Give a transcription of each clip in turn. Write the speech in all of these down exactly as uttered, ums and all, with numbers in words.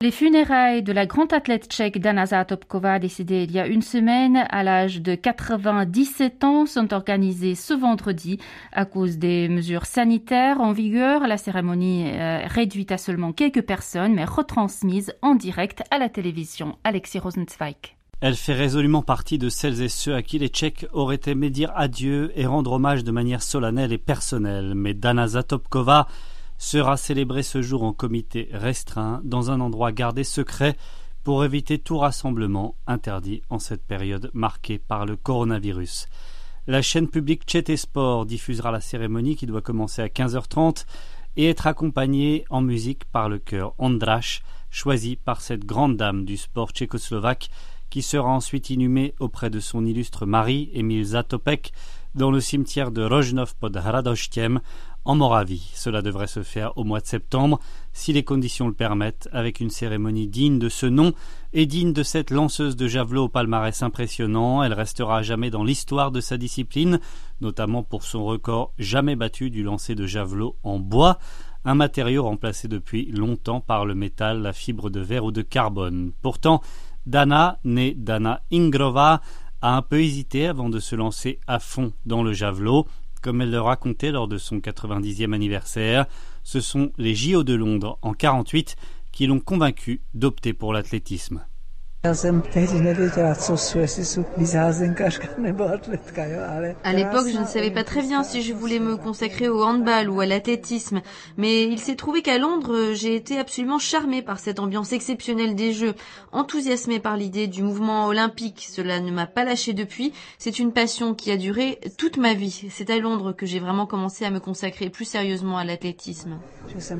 Les funérailles de la grande athlète tchèque Dana Zatopková, décédée il y a une semaine à l'âge de quatre-vingt-dix-sept ans, sont organisées ce vendredi à cause des mesures sanitaires en vigueur. La cérémonie est réduite à seulement quelques personnes, mais retransmise en direct à la télévision. Alexis Rosenzweig. Elle fait résolument partie de celles et ceux à qui les Tchèques auraient aimé dire adieu et rendre hommage de manière solennelle et personnelle. Mais Dana Zatopková sera célébrée ce jour en comité restreint dans un endroit gardé secret pour éviter tout rassemblement interdit en cette période marquée par le coronavirus. La chaîne publique Č T Sport diffusera la cérémonie qui doit commencer à quinze heures trente et être accompagnée en musique par le chœur Ondráš, choisi par cette grande dame du sport tchécoslovaque qui sera ensuite inhumée auprès de son illustre mari, Emil Zatopek, dans le cimetière de Rožnov pod Hradoštěm, en Moravie. Cela devrait se faire au mois de septembre, si les conditions le permettent, avec une cérémonie digne de ce nom et digne de cette lanceuse de javelot au palmarès impressionnant. Elle restera à jamais dans l'histoire de sa discipline, notamment pour son record jamais battu du lancer de javelot en bois, un matériau remplacé depuis longtemps par le métal, la fibre de verre ou de carbone. Pourtant, Dana, née Dana Ingrova, a un peu hésité avant de se lancer à fond dans le javelot. Comme elle le racontait lors de son quatre-vingt-dixième anniversaire, ce sont les J O de Londres en quarante-huit qui l'ont convaincue d'opter pour l'athlétisme. À l'époque, je ne savais pas très bien si je voulais me consacrer au handball ou à l'athlétisme, mais il s'est trouvé qu'à Londres, j'ai été absolument charmée par cette ambiance exceptionnelle des Jeux, enthousiasmée par l'idée du mouvement olympique. Cela ne m'a pas lâchée depuis, c'est une passion qui a duré toute ma vie. C'est à Londres que j'ai vraiment commencé à me consacrer plus sérieusement à l'athlétisme. It's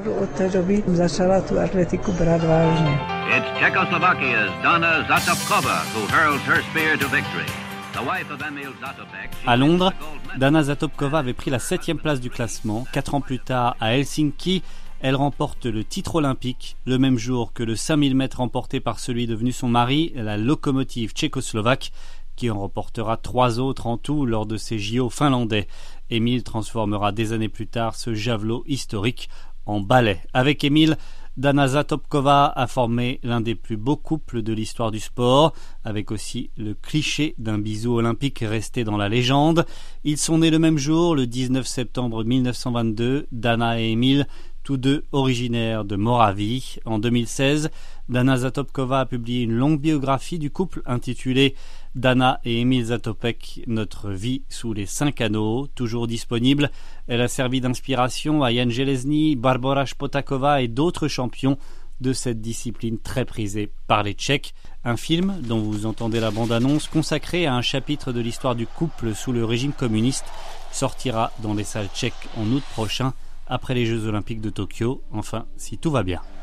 Czechoslovakia's Dana Zatopková who hurls her spear to victory. The wife of Emil Zatopek. À Londres, Dana Zatopková avait pris la septième place du classement. Quatre ans plus tard, à Helsinki, elle remporte le titre olympique, le même jour que le cinq mille mètres remporté par celui devenu son mari, la locomotive tchécoslovaque, qui en remportera trois autres en tout lors de ces J O finlandais. Emil transformera des années plus tard ce javelot historique en ballet. Avec Emil, Dana Zatopková a formé l'un des plus beaux couples de l'histoire du sport, avec aussi le cliché d'un bisou olympique resté dans la légende. Ils sont nés le même jour, le dix-neuf septembre mille neuf cent vingt-deux, Dana et Emil, tous deux originaires de Moravie. En deux mille seize, Dana Zatopková a publié une longue biographie du couple intitulée Dana et Emil Zatopek, notre vie sous les cinq anneaux, toujours disponible. Elle a servi d'inspiration à Jan Železný, Barbora Špotáková et d'autres champions de cette discipline très prisée par les Tchèques. Un film dont vous entendez la bande-annonce, consacré à un chapitre de l'histoire du couple sous le régime communiste, sortira dans les salles tchèques en août prochain, après les Jeux Olympiques de Tokyo, enfin si tout va bien.